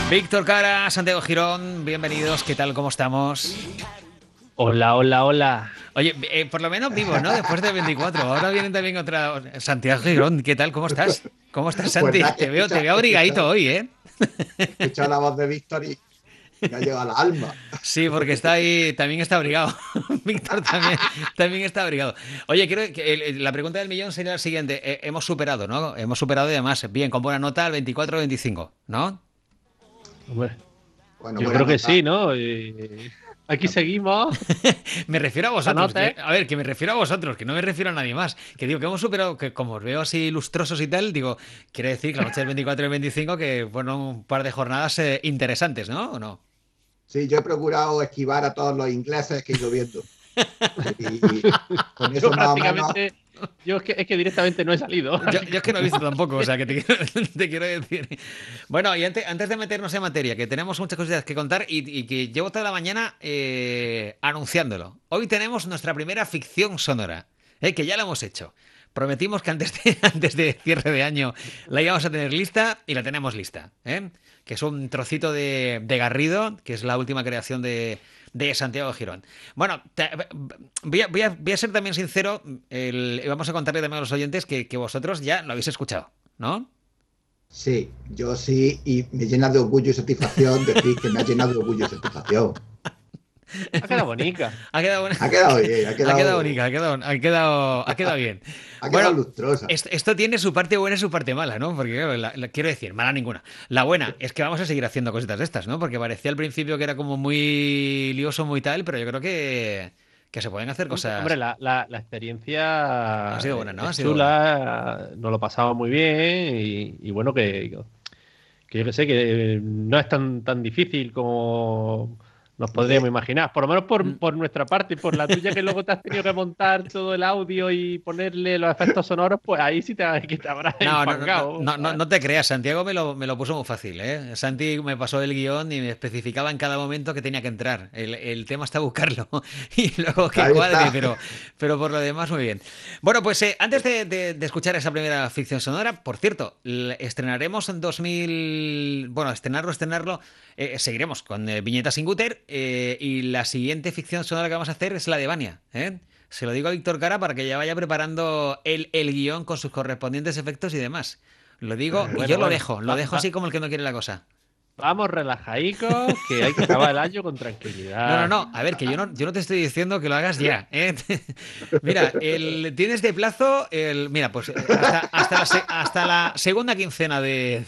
Víctor Cara, Santiago Girón, bienvenidos, ¿qué tal? ¿Cómo estamos? Hola, hola, hola. Oye, por lo menos vivos, ¿no? Después de 24. Ahora vienen también otra. Santiago Girón, ¿qué tal? ¿Cómo estás? ¿Cómo estás, Pues Santi? nada, que Te veo abrigadito hoy, ¿eh? he escuchado la voz de Víctor y me ha llegado al alma. Sí, porque está ahí, también está abrigado. Víctor también está abrigado. Oye, quiero que la pregunta del millón sería la siguiente. Hemos superado, ¿no? Hemos superado y además, bien, con buena nota el 24-25, ¿no? Hombre, Bueno, yo buena creo que sí, nota. ¿no? Aquí No, seguimos. Me refiero a vosotros, Sanote. a ver, que me refiero a vosotros, que no me refiero a nadie más. Que digo que hemos superado, que como os veo así lustrosos y tal, digo, quiere decir que la noche del 24 y el 25 que fueron un par de jornadas interesantes, ¿no? ¿O no? sí, yo he procurado esquivar a todos los ingleses que he ido viendo. Y con Yo eso más o menos, prácticamente, es que directamente no he salido. Yo es que no he visto tampoco, o sea, que te quiero decir. Bueno, y antes de meternos en materia, que tenemos muchas cositas que contar y que llevo toda la mañana anunciándolo. Hoy tenemos nuestra primera ficción sonora, que ya la hemos hecho. Prometimos que antes de cierre de año la íbamos a tener lista y la tenemos lista, ¿eh? Que es un trocito de Garrido, que es la última creación de Santiago Girón. Bueno, voy a ser también sincero, y vamos a contarle también a los oyentes que vosotros ya lo habéis escuchado, ¿no? sí, yo sí, y me llena de orgullo y satisfacción decir que me ha llenado de orgullo y satisfacción. Ha quedado bonica. Ha quedado buena. Ha quedado bien, Ha quedado bonita, ha quedado bien. ha quedado Bueno, lustrosa. esto tiene su parte buena y su parte mala, ¿no? Porque claro, quiero decir, mala ninguna. La buena es que vamos a seguir haciendo cositas de estas, ¿no? Porque parecía al principio que era como muy lioso, muy tal, pero yo creo que se pueden hacer Hombre, cosas. la Ha experiencia sido buena, ¿no? Ha es sido buena. chula, nos lo pasamos muy bien y bueno, que yo que sé, que no es tan difícil como nos podríamos Hombre, imaginar. Por lo menos Mm. por nuestra parte y por la tuya, que luego te has tenido que montar todo el audio y ponerle los efectos sonoros, pues ahí sí que te habrás No, no, no, enfangado, no, no, ¿sabes? no te creas, Santiago me lo puso muy fácil, ¿eh? Santi me pasó el guión y me especificaba en cada momento que tenía que entrar. El tema está buscarlo y luego que ahí cuadre, está. pero por lo demás muy bien. Bueno, pues antes de escuchar esa primera ficción sonora, por cierto, estrenaremos en 2000, bueno, estrenarlo, seguiremos con Viñetas sin Guter y la siguiente ficción sonora que vamos a hacer es la de Vania, ¿eh? Se lo digo a Víctor Cara para que ya vaya preparando el guión con sus correspondientes efectos y demás. Lo digo y yo Bueno, lo bueno. dejo, lo dejo así como el que no quiere la cosa. Vamos relajadicos, que hay que acabar el año con No, no, tranquilidad. no. A ver, que yo no te estoy diciendo que lo hagas ya, ¿eh? Mira, tienes de plazo, mira, pues hasta la segunda quincena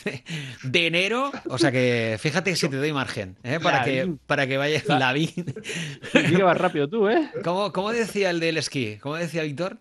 de enero. O sea que fíjate si te doy margen, ¿eh? Para La que, vi, para que vaya la, la vi. di que vas rápido tú, ¿eh? ¿Cómo decía el del esquí? ¿Cómo decía Víctor?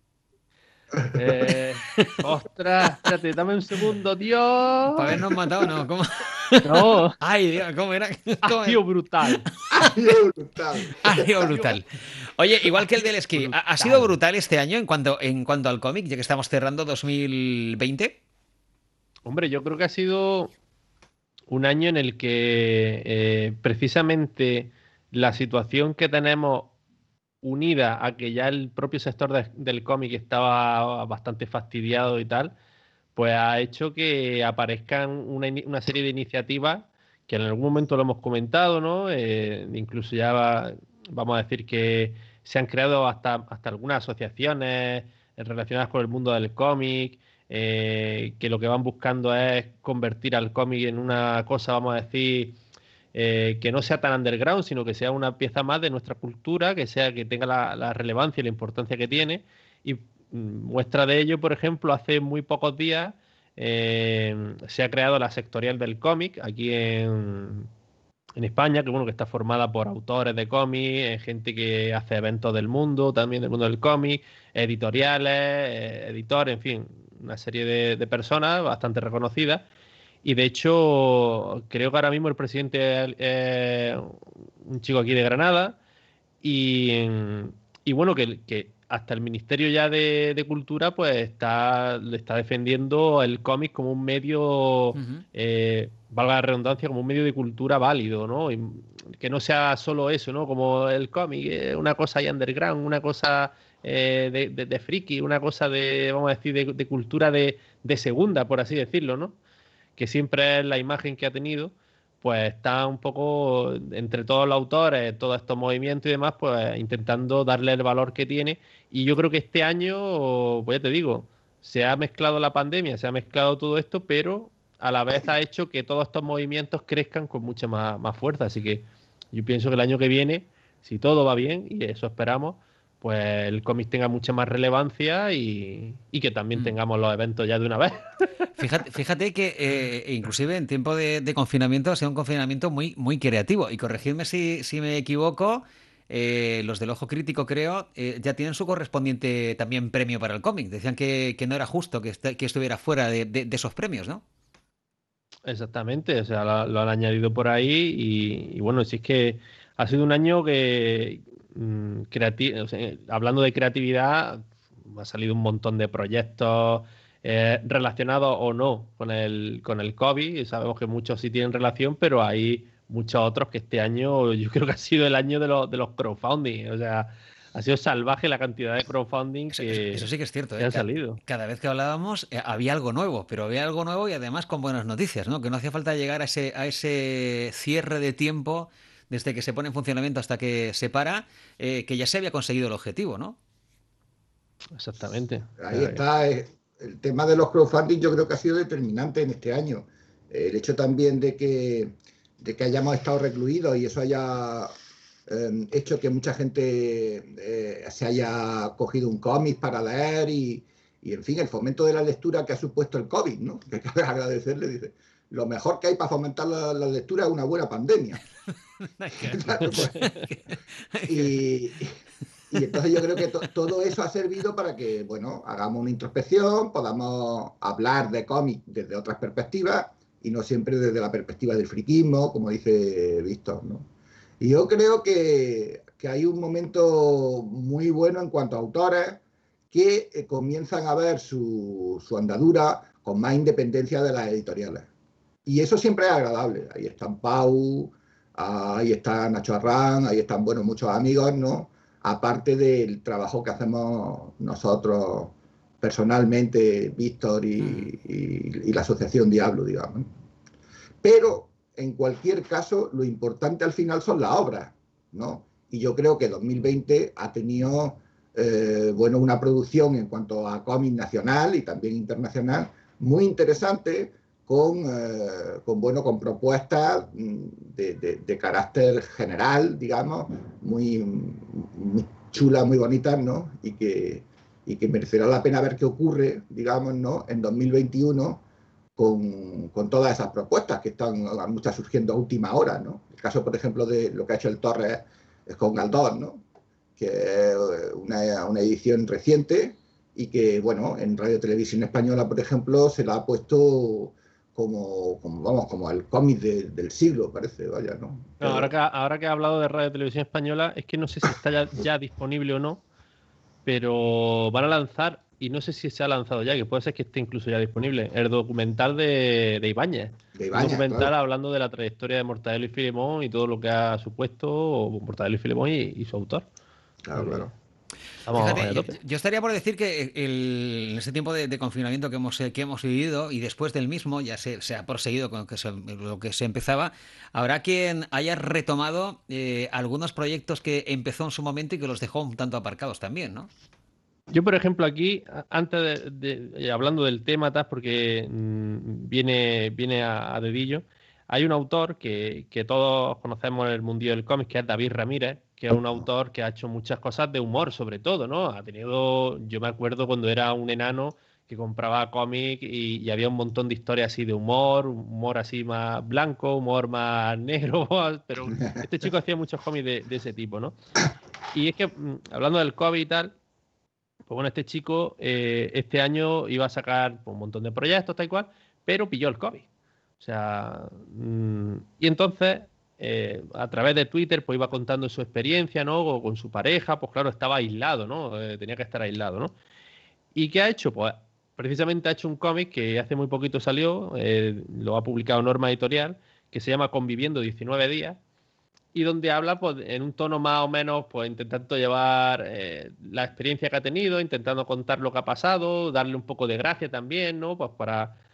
Ostras, espérate, dame un segundo, Dios. ¿Para habernos matado? No, ¿cómo? No, Ay, Dios, ¿cómo era? ha ¿Cómo era? sido brutal. Ay, brutal. Ha sido Ha sido brutal. Oye, igual que el del esquí, ¿ha sido brutal. brutal este año en cuanto al cómic, ya que estamos cerrando 2020? Hombre, yo creo que ha sido un año en el que precisamente la situación que tenemos unida a que ya el propio sector del cómic estaba bastante fastidiado y tal, pues ha hecho que aparezcan una serie de iniciativas que en algún momento lo hemos comentado, ¿no? Incluso ya vamos a decir que se han creado hasta algunas asociaciones relacionadas con el mundo del cómic, que lo que van buscando es convertir al cómic en una cosa, vamos a decir, que no sea tan underground, sino que sea una pieza más de nuestra cultura, que tenga la relevancia y la importancia que tiene. Y muestra de ello, por ejemplo, hace muy pocos días se ha creado la sectorial del cómic aquí en España, que bueno, que está formada por autores de cómic, gente que hace eventos del mundo, también del mundo del cómic, editoriales, editores, en fin, una serie de personas bastante reconocidas. Y de hecho, creo que ahora mismo el presidente es un chico aquí de Granada y, y bueno, que hasta el Ministerio ya de Cultura pues le está defendiendo el cómic como un medio, Ujú. valga la redundancia, como un medio de cultura válido, ¿no? Y que no sea solo eso, ¿no? Como el cómic, una cosa ahí underground, una cosa de friki, una cosa de, vamos a decir, de cultura de segunda, por así decirlo, ¿no? Que siempre es la imagen que ha tenido, pues está un poco entre todos los autores, todos estos movimientos y demás, pues intentando darle el valor que tiene. Y yo creo que este año, pues ya te digo, se ha mezclado la pandemia, se ha mezclado todo esto, pero a la vez ha hecho que todos estos movimientos crezcan con mucha más fuerza. Así que yo pienso que el año que viene, si todo va bien, y eso esperamos, pues el cómic tenga mucha más relevancia y que también tengamos los eventos ya de una vez. Fíjate que inclusive en tiempo de confinamiento ha sido un confinamiento muy creativo. Y corregidme si me equivoco, los del Ojo Crítico, creo, ya tienen su correspondiente también premio para el cómic. Decían que no era justo que estuviera fuera de esos premios, ¿no? Exactamente, o sea, lo han añadido por ahí y bueno, si es que ha sido un año que, o sea, hablando de creatividad, ha salido un montón de proyectos relacionados o no con el COVID, y sabemos que muchos sí tienen relación, pero hay muchos otros que este año yo creo que ha sido el año de los crowdfunding, o sea, ha sido salvaje la cantidad de crowdfunding Eso sí que es cierto, que ¿eh? han salido. Cada vez que hablábamos había algo nuevo, pero había algo nuevo y además con buenas noticias, ¿no? Que no hacía falta llegar a ese cierre de tiempo desde que se pone en funcionamiento hasta que se para, que ya se había conseguido el objetivo, ¿no? Exactamente. O Ahí sea, está. El tema de los crowdfunding yo creo que ha sido determinante en este año. El hecho también de que hayamos estado recluidos y eso haya hecho que mucha gente se haya cogido un cómic para leer y, en fin, el fomento de la lectura que ha supuesto el COVID, ¿no? Que hay que agradecerle, dice, lo mejor que hay para fomentar la lectura es una buena pandemia. Claro, pues, y, y entonces yo creo que todo eso ha servido para que, bueno, hagamos una introspección, podamos hablar de cómics desde otras perspectivas y no siempre desde la perspectiva del friquismo, como dice Víctor, ¿no? Y yo creo que hay un momento muy bueno en cuanto a autores que comienzan a ver su andadura con más independencia de las editoriales. Y eso siempre es agradable. Ahí están Pau, ahí está Nacho Arrán, ahí están, bueno, muchos amigos, ¿no? Aparte del trabajo que hacemos nosotros personalmente, Víctor y la Asociación Diablo, digamos. Pero, en cualquier caso, lo importante al final son las obras, ¿no? Y yo creo que 2020 ha tenido, bueno, una producción en cuanto a cómic nacional y también internacional muy interesante, bueno, con propuestas de carácter general, digamos, muy chulas, muy bonitas, ¿no? Y que merecerá la pena ver qué ocurre, digamos, ¿no? En 2021 con todas esas propuestas que están muchas surgiendo a última hora, ¿no? El caso, por ejemplo, de lo que ha hecho el Torres es con Galdós, ¿no? Que es una edición reciente y que, bueno, en Radio Televisión Española, por ejemplo, se la ha puesto como el cómic del siglo, parece, vaya, ¿no? no, ahora que he hablado de Radio Televisión Española, es que no sé si está ya disponible o no, pero van a lanzar, y no sé si se ha lanzado ya, que puede ser que esté incluso ya disponible, el documental de Ibáñez. De Un Ibáñez, documental claro. hablando de la trayectoria de Mortadelo y Filemón y todo lo que ha supuesto Mortadelo y Filemón y su autor. Claro, claro. Estamos Fíjate, a yo, tope. yo estaría por decir que en ese tiempo de confinamiento que hemos vivido y después del mismo ya se ha proseguido con lo que se empezaba, habrá quien haya retomado algunos proyectos que empezó en su momento y que los dejó un tanto aparcados también, ¿no? Yo, por ejemplo, aquí, antes hablando del tema, porque viene a dedillo, hay un autor que todos conocemos en el mundillo del cómic, que es David Ramírez, que es un autor que ha hecho muchas cosas de humor, sobre todo, ¿no? Yo me acuerdo cuando era un enano que compraba cómic y había un montón de historias así de humor así más blanco, humor más negro, pero este chico hacía muchos cómics de ese tipo, ¿no? Y es que, hablando del COVID y tal, pues bueno, este chico este año iba a sacar pues, un montón de proyectos, tal cual, pero pilló el COVID. O sea, y entonces, a través de Twitter, pues iba contando su experiencia, ¿no? O con su pareja, pues claro, estaba aislado, ¿no? Tenía que estar aislado, ¿no? ¿Y qué ha hecho? Pues precisamente ha hecho un cómic que hace muy poquito salió, lo ha publicado Norma Editorial, que se llama Conviviendo 19 días, y donde habla pues, en un tono más o menos, pues intentando llevar la experiencia que ha tenido, intentando contar lo que ha pasado, darle un poco de gracia también, ¿no? Pues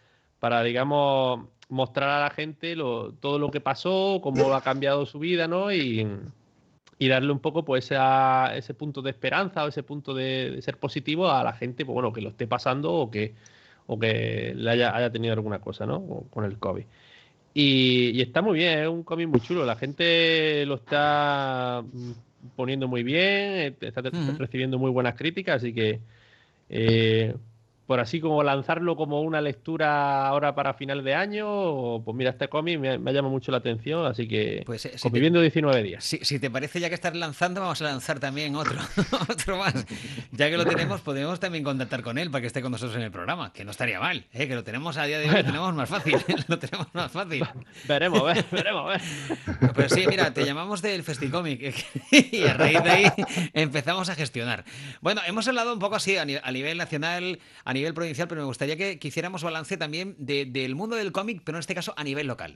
digamos, mostrar a la gente todo lo que pasó, cómo ha cambiado su vida, ¿no? Y darle un poco pues ese punto de esperanza o ese punto de ser positivo a la gente, pues bueno, que lo esté pasando o que le haya tenido alguna cosa, ¿no? Con el COVID. Y está muy bien, es un cómic muy chulo. La gente lo está poniendo muy bien, está recibiendo muy buenas críticas, así que por así como lanzarlo como una lectura ahora para final de año, pues mira, este cómic me ha llamado mucho la atención, así que Pues conviviendo 19 días. Si te parece, ya que estás lanzando, vamos a lanzar también otro, otro más. Ya que lo tenemos, podemos también contactar con él para que esté con nosotros en el programa, que no estaría mal, ¿eh? Que lo tenemos a día de hoy, lo tenemos más fácil, lo tenemos más fácil. Veremos, veremos. Pero sí, mira, te llamamos del Festicomic y a raíz de ahí empezamos a gestionar. Bueno, hemos hablado un poco así a nivel nacional, a nivel provincial, pero me gustaría que hiciéramos balance también del mundo del cómic, pero en este caso a nivel local.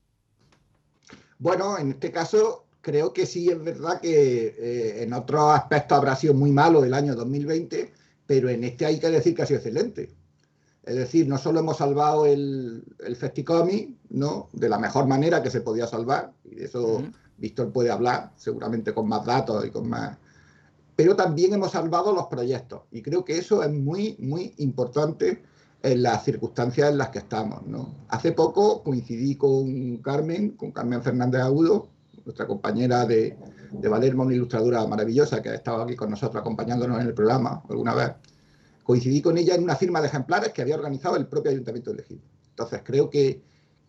Bueno, en este caso creo que sí es verdad que en otros aspectos habrá sido muy malo el año 2020, pero en este hay que decir que ha sido excelente. Es decir, no solo hemos salvado el Festicomic, ¿no?, de la mejor manera que se podía salvar, y de eso Víctor puede hablar, seguramente con más datos y con más... Pero también hemos salvado los proyectos, y creo que eso es muy, muy importante en las circunstancias en las que estamos, ¿no? Hace poco coincidí con Carmen Fernández Agudo, nuestra compañera de Valerma, una ilustradora maravillosa que ha estado aquí con nosotros acompañándonos en el programa alguna vez. Coincidí con ella en una firma de ejemplares que había organizado el propio Ayuntamiento de Ejido. Entonces creo que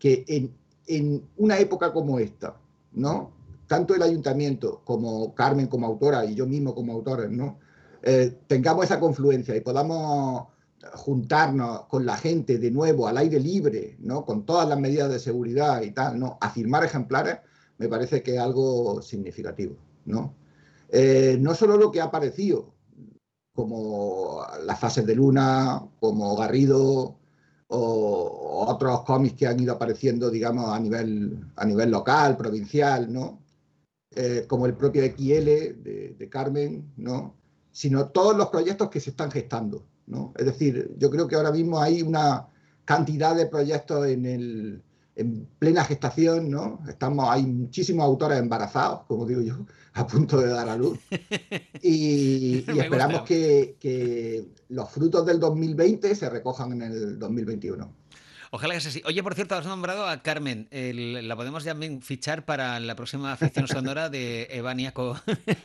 en una época como esta, ¿no?, tanto el Ayuntamiento como Carmen como autora y yo mismo como autores, ¿no?, tengamos esa confluencia y podamos juntarnos con la gente de nuevo al aire libre, ¿no?, con todas las medidas de seguridad y tal, ¿no?, a firmar ejemplares, me parece que es algo significativo, ¿no? No solo lo que ha aparecido, como las fases de Luna, como Garrido o otros cómics que han ido apareciendo, digamos, a nivel local, provincial, ¿no? Como el propio XL de Carmen, ¿no?, sino todos los proyectos que se están gestando, ¿no? Es decir, yo creo que ahora mismo hay una cantidad de proyectos en plena gestación, ¿no? Hay muchísimos autores embarazados, como digo yo, a punto de dar a luz. Y esperamos que los frutos del 2020 se recojan en el 2021. Ojalá que sea así. Oye, por cierto, has nombrado a Carmen. La podemos también fichar para la próxima ficción sonora de Evaníaco.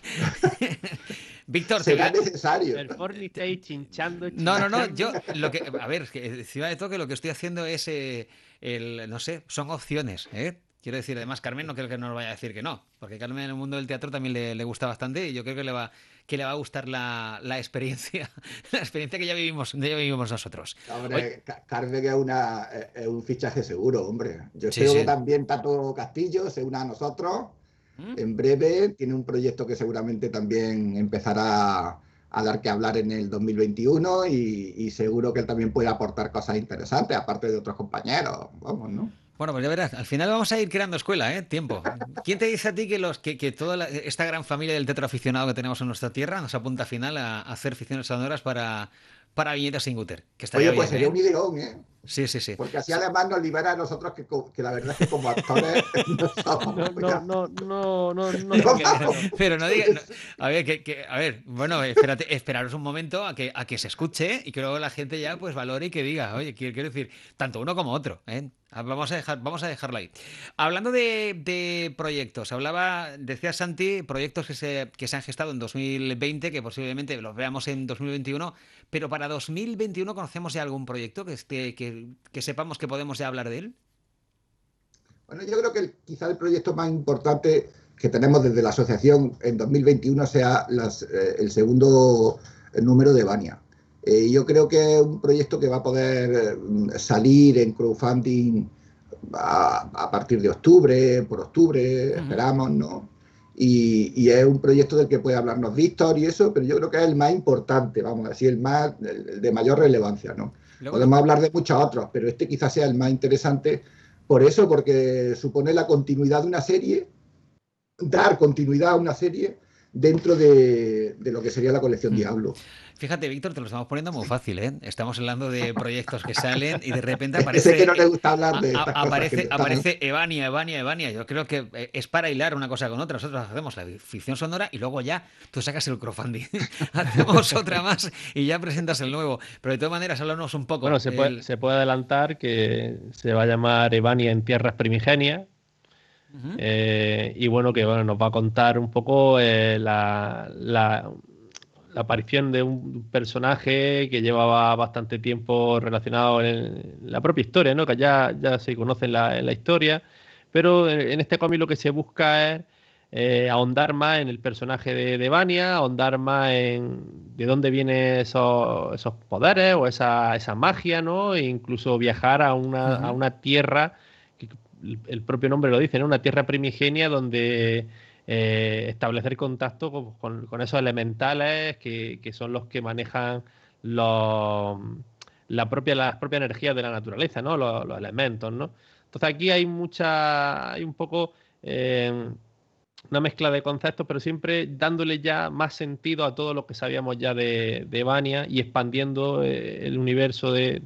Víctor, será necesario. El Fortnite está ahí chinchando. No. Yo, a ver, encima de todo que lo que estoy haciendo es, no sé, son opciones, ¿eh? Quiero decir, además, Carmen no creo que nos vaya a decir que no, porque Carmen en el mundo del teatro también le gusta bastante y yo creo que le va a gustar la experiencia, la experiencia que ya vivimos nosotros. Hombre, Carmen es un fichaje seguro, hombre. Yo Sí, espero sí. que también Tato Castillo se una a nosotros. En breve tiene un proyecto que seguramente también empezará a dar que hablar en el 2021 y seguro que él también puede aportar cosas interesantes, aparte de otros compañeros, vamos, ¿no? Bueno, pues ya verás, al final vamos a ir creando escuela, ¿eh? Tiempo. ¿Quién te dice a ti que toda esta gran familia del teatro aficionado que tenemos en nuestra tierra nos apunta al final a hacer ficciones sonoras para Viñetas sin Guter? Que estaría Oye, pues bien, sería un ideón, ¿eh? Sí. Porque así además nos libera a nosotros que la verdad es que como actores no somos. No. Pero no digas. A ver, bueno, esperaros un momento a que se escuche y que luego la gente ya pues valore y que diga, oye, quiero decir, tanto uno como otro, ¿eh? Vamos a dejarlo ahí. Hablando de proyectos, decía Santi, proyectos que se han gestado en 2020, que posiblemente los veamos en 2021, pero para 2021 ¿conocemos ya algún proyecto que sepamos que podemos ya hablar de él? Bueno, yo creo que quizá el proyecto más importante que tenemos desde la asociación en 2021 sea el segundo número de Vania. Yo creo que es un proyecto que va a poder salir en crowdfunding a partir de por octubre, esperamos, ¿no? Y es un proyecto del que puede hablarnos Víctor y eso, pero yo creo que es el más importante, vamos a decir, el de mayor relevancia, ¿no? Podemos hablar de muchos otros, pero este quizás sea el más interesante por eso, porque supone la continuidad de una serie, dar continuidad a una serie dentro de lo que sería la colección Diablo. Fíjate, Víctor, te lo estamos poniendo muy fácil, ¿eh? Estamos hablando de proyectos que salen y de repente Sé que no aparece, le gusta hablar de estas cosas que aparece Evania. Yo creo que es para hilar una cosa con otra. Nosotros hacemos la ficción sonora y luego ya tú sacas el crowdfunding. Hacemos otra más y ya presentas el nuevo. Pero de todas maneras, háblanos un poco. Bueno, se puede adelantar que se va a llamar Evania en Tierras Primigenias. Y bueno, nos va a contar un poco la aparición de un personaje que llevaba bastante tiempo relacionado en la propia historia, ¿no? Que ya se conoce en la historia, pero en este cómic lo que se busca es ahondar más en el personaje de Vania, ahondar más en de dónde vienen esos poderes o esa magia, ¿no? E incluso viajar a una tierra, que el propio nombre lo dice, ¿no? Una tierra primigenia donde establecer contacto con esos elementales que son los que manejan las propias energías de la naturaleza, ¿no? Los elementos, ¿no? Entonces aquí hay un poco una mezcla de conceptos, pero siempre dándole ya más sentido a todo lo que sabíamos ya de Vania y expandiendo el universo de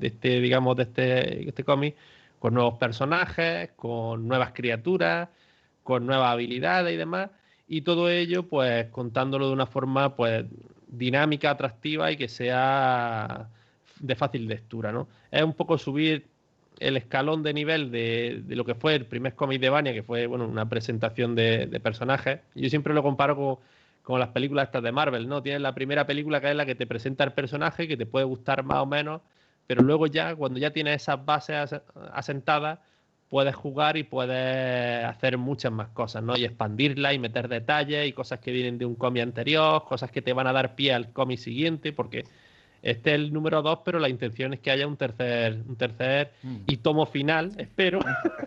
este cómic con nuevos personajes, con nuevas criaturas, con nuevas habilidades y demás, y todo ello pues contándolo de una forma pues dinámica, atractiva y que sea de fácil lectura, ¿no? Es un poco subir el escalón de nivel de lo que fue el primer cómic de Vania, que fue una presentación de personajes. Yo siempre lo comparo con las películas estas de Marvel, ¿no? Tienes la primera película que es la que te presenta el personaje, que te puede gustar más o menos, pero luego ya, cuando ya tienes esas bases asentadas, puedes jugar y puedes hacer muchas más cosas, ¿no? Y expandirla y meter detalles y cosas que vienen de un cómic anterior, cosas que te van a dar pie al cómic siguiente, porque este es el número 2, pero la intención es que haya un tercer y tomo final, espero.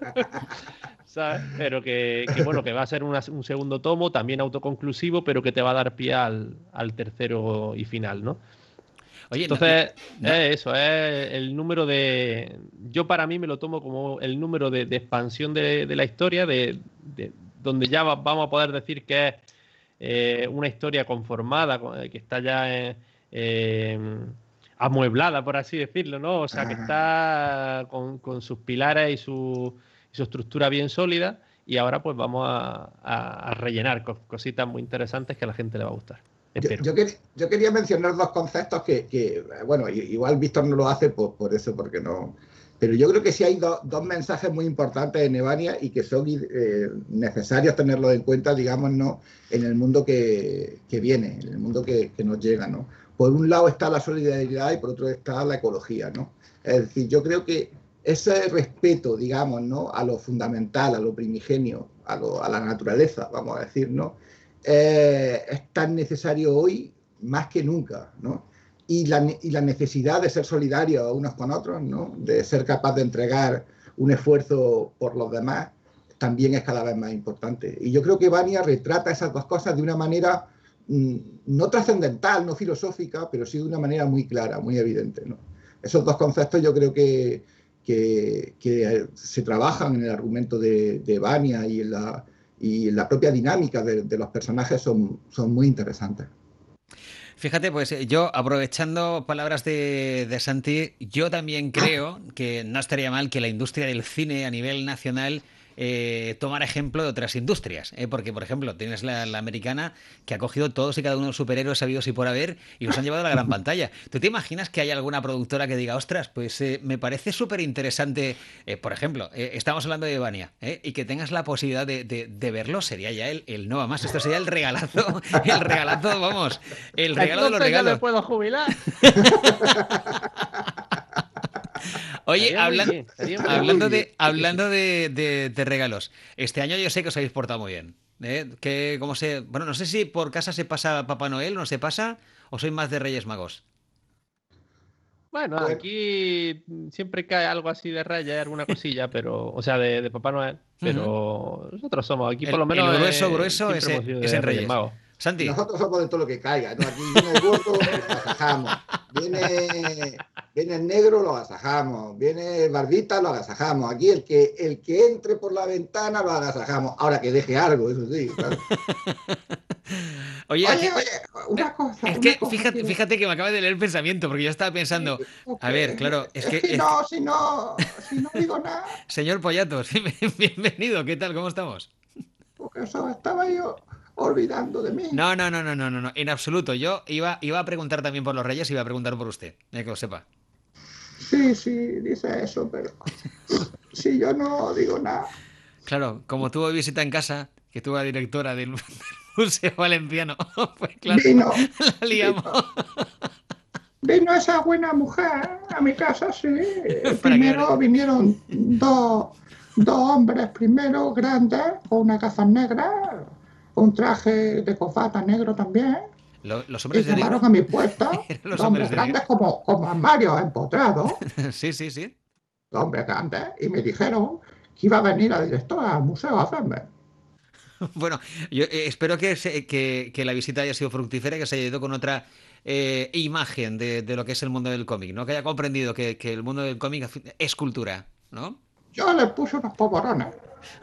¿Sabes? Pero que va a ser un segundo tomo, también autoconclusivo, pero que te va a dar pie al tercero y final, ¿no? Oye, entonces, eso, es el número de... Yo para mí me lo tomo como el número de expansión de la historia, donde ya vamos a poder decir que es una historia conformada, que está ya amueblada, por así decirlo, ¿no? O sea, que está con sus pilares y su estructura bien sólida, y ahora pues vamos a rellenar cositas muy interesantes que a la gente le va a gustar. Yo quería mencionar dos conceptos que bueno, igual Víctor no lo hace por eso, porque no... Pero yo creo que sí hay dos mensajes muy importantes en Evania y que son necesarios tenerlos en cuenta, digamos, ¿no? En el mundo que viene, en el mundo que nos llega, ¿no? Por un lado está la solidaridad y por otro está la ecología, ¿no? Es decir, yo creo que ese respeto, digamos, ¿no? A lo fundamental, a lo primigenio, a la naturaleza, vamos a decir, ¿no? Es tan necesario hoy más que nunca, ¿no? Y la necesidad de ser solidarios unos con otros, ¿no? De ser capaz de entregar un esfuerzo por los demás, también es cada vez más importante. Y yo creo que Vania retrata esas dos cosas de una manera no trascendental, no filosófica, pero sí de una manera muy clara, muy evidente, ¿no? Esos dos conceptos yo creo que se trabajan en el argumento de Vania y en la propia dinámica de los personajes son muy interesantes. Fíjate, pues yo, aprovechando palabras de Santi, yo también creo que no estaría mal que la industria del cine a nivel nacional tomara ejemplo de otras industrias, porque por ejemplo tienes la americana, que ha cogido todos y cada uno de los superhéroes habidos y por haber y los han llevado a la gran pantalla. ¿Tú te imaginas que hay alguna productora que diga, ostras, pues me parece súper interesante, por ejemplo, estamos hablando de Vania, y que tengas la posibilidad de verlo? Sería ya el no va más, esto sería el regalazo, vamos, el regalo de los regalos. ¿Ya me puedo jubilar? Oye, hablando de regalos, este año yo sé que os habéis portado muy bien. Bueno, no sé si por casa se pasa Papá Noel, ¿no se pasa? ¿O sois más de Reyes Magos? Bueno, aquí siempre cae algo así de Reyes, alguna cosilla, pero, o sea, de Papá Noel, pero nosotros somos aquí por lo menos. El grueso es en Reyes Magos. Santi. Nosotros somos de todo lo que caiga, ¿no? Aquí viene el gordo, lo agasajamos. Viene el negro, lo agasajamos. Viene el barbita, lo agasajamos. Aquí el que entre por la ventana, lo agasajamos. Ahora que deje algo, eso sí, claro. Oye, Oye, una cosa, es una que cosa. fíjate que me acaba de leer el pensamiento, porque yo estaba Sí, pensando, a ver, porque claro, es que si no digo nada, señor Pollatos, bienvenido, ¿qué tal? ¿Cómo estamos? porque eso estaba yo olvidando de mí. No, no, no, no, no, no, no, en absoluto. Yo iba a preguntar también por los Reyes, iba a preguntar por usted, que lo sepa. Sí, sí, dice eso, pero si yo no digo nada. Claro, como tuvo visita en casa, que tuvo la directora del, del Museo Valenciano, pues claro, Vino, la liamos. vino, vino esa buena mujer a mi casa, sí. ¿Para qué? Primero vinieron dos hombres, primero grandes, con una gafas negras, un traje de corbata negro también, Los y hombres de llamaron negro a mi puerta, eran los dos hombres hombres de negro. grandes como armarios empotrados, Sí, sí, sí. dos hombres grandes, y me dijeron que iba a venir la directora al museo a hacerme. Bueno, yo espero que la visita haya sido fructífera y que se haya ido con otra imagen de lo que es el mundo del cómic, ¿no? Que haya comprendido que el mundo del cómic es cultura, ¿no? Yo le puse unos polvorones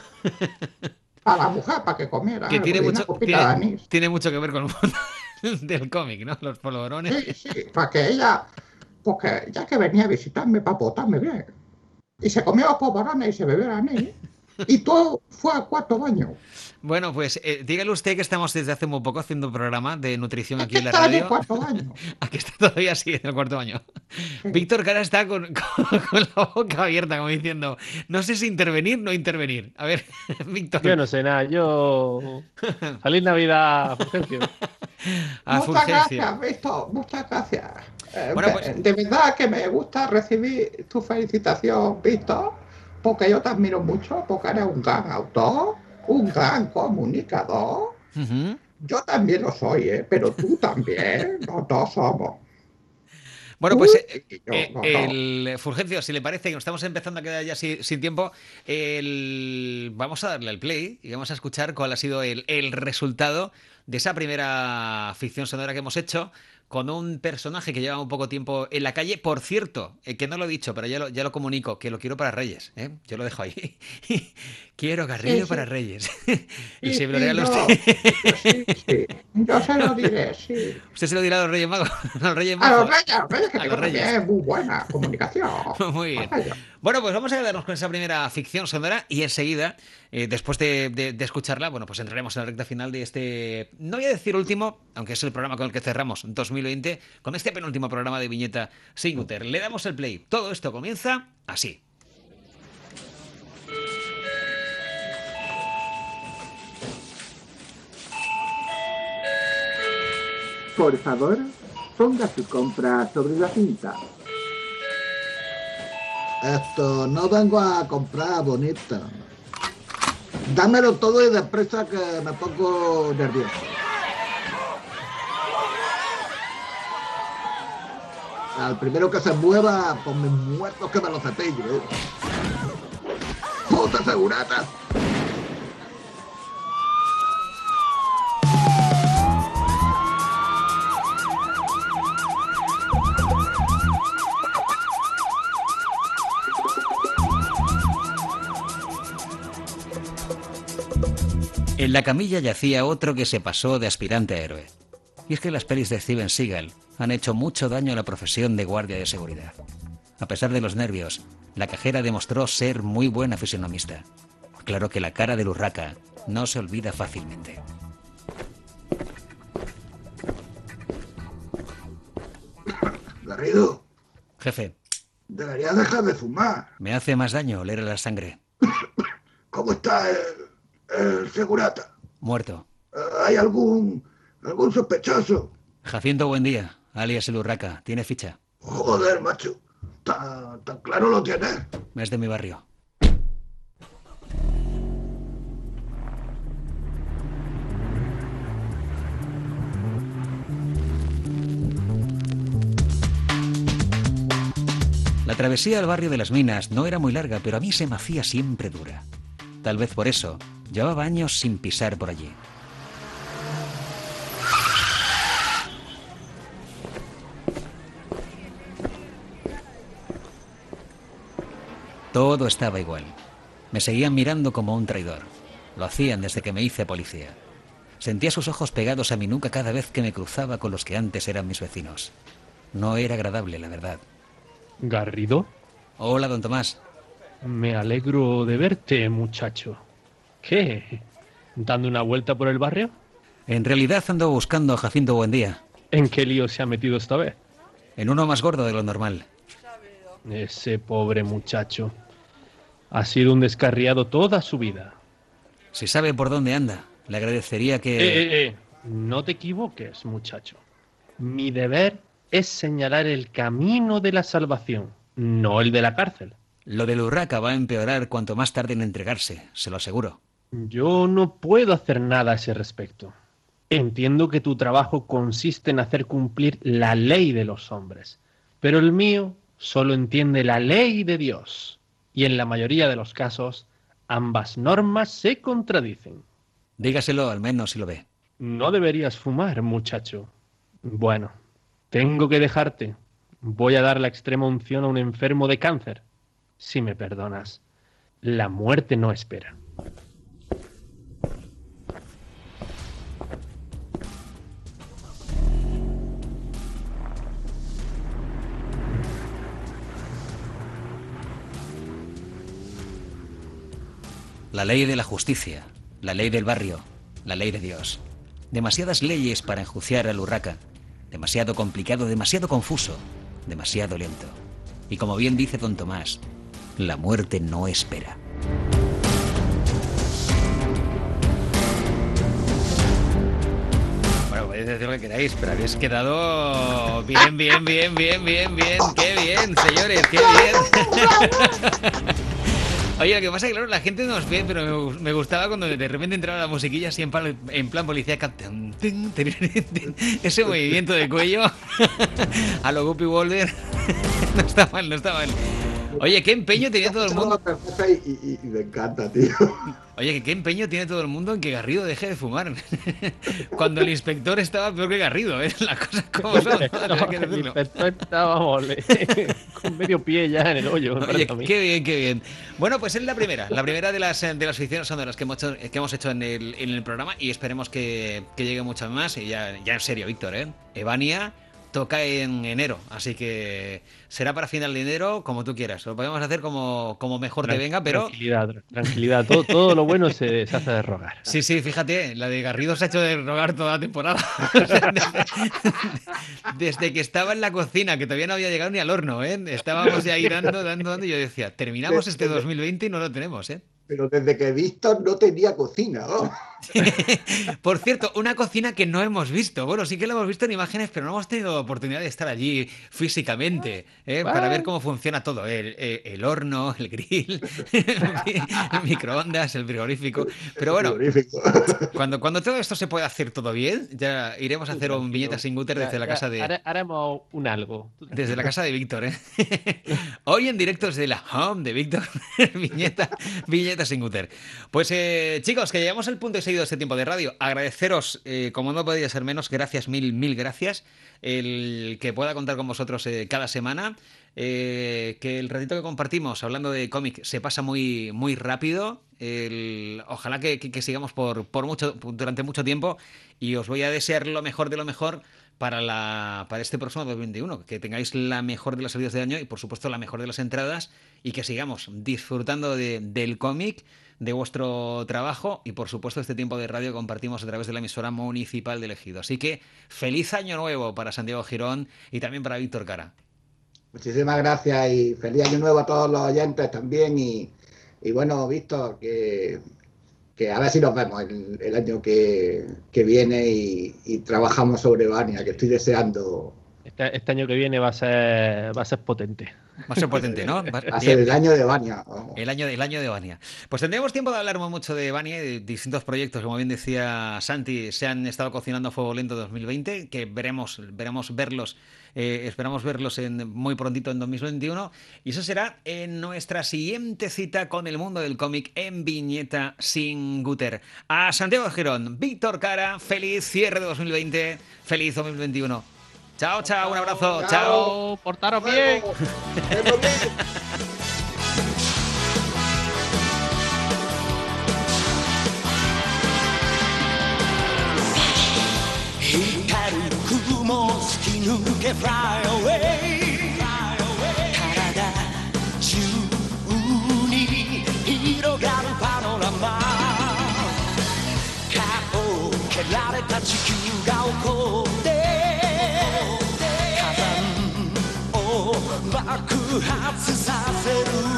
a la mujer para que comiera Que algo y una copita de anís. tiene mucho que ver con el mundo del cómic, ¿no? Los polvorones. Sí, sí, para que ella, porque ya que venía a visitarme para botarme bien. Y se comió los polvorones y se bebió el anís. Y todo fue al cuarto baño. Bueno, pues dígale usted que estamos desde hace muy poco haciendo un programa de nutrición Es aquí que en la está en el radio. cuarto baño. Aquí está todavía así en el cuarto año. Sí. Víctor Cara está con la boca abierta, como diciendo, no sé si intervenir o no intervenir. A ver, Yo Víctor, no sé nada, yo... Feliz Navidad, Fulgencio. a Muchas Fulgencio. gracias, Víctor, muchas gracias. Bueno, pues De verdad que me gusta recibir tu felicitación, Víctor, porque yo te admiro mucho, porque eres un gran autor, un gran comunicador. ujú. Yo también lo soy, ¿eh? Pero tú también, los dos somos. Bueno, pues Tú y yo, los dos. el Fulgencio, si le parece que nos estamos empezando a quedar ya sin tiempo, vamos a darle al play y vamos a escuchar cuál ha sido el resultado de esa primera ficción sonora que hemos hecho con un personaje que lleva un poco tiempo en la calle. Por cierto, que no lo he dicho, pero ya lo comunico, que lo quiero para Reyes, ¿eh? Yo lo dejo ahí. Quiero Sí, Garrido para sí. Reyes. Y Sí, si me lo sí, regala usted, sí, sí. Yo se lo diré, sí. usted se lo dirá a los Reyes Magos, a los Reyes A Majos, los reyes que a los tengo Reyes. también muy buena comunicación. Muy Con bien. ellos. Bueno, pues vamos a quedarnos con esa primera ficción sonora y enseguida, después de escucharla, bueno, pues entraremos en la recta final de este, no voy a decir último, aunque es el programa con el que cerramos 2020, con este penúltimo programa de Viñeta Singuter. Le damos el play. Todo esto comienza así. Por favor, ponga su compra sobre la cinta. Esto, no vengo a comprar bonita. Dámelo todo y deprisa que me pongo nervioso. Al primero que se mueva, por mis muertos que me lo cepillo. ¡Puta segurata! En la camilla yacía otro que se pasó de aspirante a héroe. Y es que las pelis de Steven Seagal han hecho mucho daño a la profesión de guardia de seguridad. A pesar de los nervios, la cajera demostró ser muy buena fisionomista. Claro que la cara del Urraca no se olvida fácilmente. Garrido, Jefe, deberías dejar de fumar. me hace más daño oler a la sangre. ¿Cómo está el segurata? Muerto. ¿Hay algún sospechoso? Jacinto Buendía, alias el Urraca, tiene ficha. Joder, macho. Tan claro lo tienes. Es de mi barrio. La travesía al barrio de las Minas no era muy larga, pero a mí se me hacía siempre dura. Tal vez por eso, llevaba años sin pisar por allí. Todo estaba igual. Me seguían mirando como un traidor. Lo hacían desde que me hice policía. Sentía sus ojos pegados a mi nuca cada vez que me cruzaba con los que antes eran mis vecinos. No era agradable, la verdad. ¿Garrido? Hola, don Tomás. Me alegro de verte, muchacho. ¿Qué? ¿Dando una vuelta por el barrio? En realidad ando buscando a Jacinto Buendía. ¿En qué lío se ha metido esta vez? En uno más gordo de lo normal. Ese pobre muchacho. Ha sido un descarriado toda su vida. Si sabe por dónde anda, le agradecería que... No te equivoques, muchacho. Mi deber es señalar el camino de la salvación, no el de la cárcel. Lo del Urraca va a empeorar cuanto más tarde en entregarse, se lo aseguro. Yo no puedo hacer nada a ese respecto. Entiendo que tu trabajo consiste en hacer cumplir la ley de los hombres, pero el mío solo entiende la ley de Dios. Y en la mayoría de los casos, ambas normas se contradicen. Dígaselo al menos si lo ve. No deberías fumar, muchacho. Bueno, tengo que dejarte. Voy a dar la extrema unción a un enfermo de cáncer. Si me perdonas, la muerte no espera. La ley de la justicia, la ley del barrio, la ley de Dios. Demasiadas leyes para enjuiciar al Urraca. Demasiado complicado, demasiado confuso, demasiado lento. Y como bien dice don Tomás, la muerte no espera. Bueno, podéis decir lo que queráis, pero habéis quedado bien. ¡Qué bien, señores! ¡Qué bien! Oye, lo que pasa es que claro, la gente nos ve, pero me gustaba cuando de repente entraba la musiquilla así en plan policía. Ese movimiento de cuello a lo Guppy Wolver. No está mal, no está mal. Oye, qué empeño tenía todo el mundo. Y me encanta, tío. Oye, qué empeño tiene todo el mundo en que Garrido deje de fumar. Cuando el inspector estaba peor que Garrido, ¿eh? Las cosas como son. No, el inspector estaba, con medio pie ya en el hoyo. Oye, qué bien, qué bien. Bueno, pues es la primera de las ficciones sonoras que hemos hecho en el programa y esperemos que llegue muchas más. Y ya en serio, Víctor, ¿eh? Evania toca en enero, así que será para final de enero, como tú quieras. Lo podemos hacer como mejor te venga, pero... Tranquilidad. Todo lo bueno se hace de rogar. Sí, fíjate, la de Garrido se ha hecho de rogar toda la temporada. Desde que estaba en la cocina, que todavía no había llegado ni al horno, ¿eh? Estábamos ya ahí dando, y yo decía, terminamos este 2020 y no lo tenemos, ¿eh? Pero desde que Víctor no tenía cocina, ¿no? Por cierto, una cocina que no hemos visto. Bueno, sí que la hemos visto en imágenes, pero no hemos tenido oportunidad de estar allí físicamente, para ver cómo funciona todo. El horno, el grill, el microondas, el frigorífico. Pero bueno, cuando todo esto se pueda hacer todo bien, ya iremos a hacer un viñeta sin Guter desde la casa de... Haremos un algo. Desde la casa de Víctor, ¿eh? Hoy en directo desde la home de Víctor, viñeta sin Guter. Pues chicos, que llegamos al punto y seguido de este tiempo de radio. Agradeceros, como no podía ser menos, gracias, mil gracias, el que pueda contar con vosotros cada semana, que el ratito que compartimos hablando de cómic se pasa muy rápido. Ojalá que sigamos durante mucho tiempo y os voy a desear lo mejor de lo mejor para este próximo 2021, que tengáis la mejor de las salidas de año y por supuesto la mejor de las entradas y que sigamos disfrutando del cómic, de vuestro trabajo y por supuesto este tiempo de radio que compartimos a través de la emisora municipal de Ejido. Así que feliz año nuevo para Santiago Girón y también para Víctor Cara. Muchísimas gracias y feliz año nuevo a todos los oyentes también y bueno, Víctor, que a ver si nos vemos el año que viene y trabajamos sobre Vania, que estoy deseando. Este año que viene va a ser potente. Va a ser potente, ¿no? Va a ser el año de Vania. El año de Vania. Pues tendremos tiempo de hablar mucho de Vania y de distintos proyectos, como bien decía Santi, se han estado cocinando a fuego lento 2020, que esperamos verlos muy prontito en 2021. Y eso será en nuestra siguiente cita con el mundo del cómic en Viñeta sin Guter. A Santiago Girón, Víctor Cara, feliz cierre de 2020, feliz 2021. Chao, un abrazo, chao. Portaros bien. 抜け Fly away 体中に広がるパノラマ顔を蹴られた地球が怒って火山を爆発させる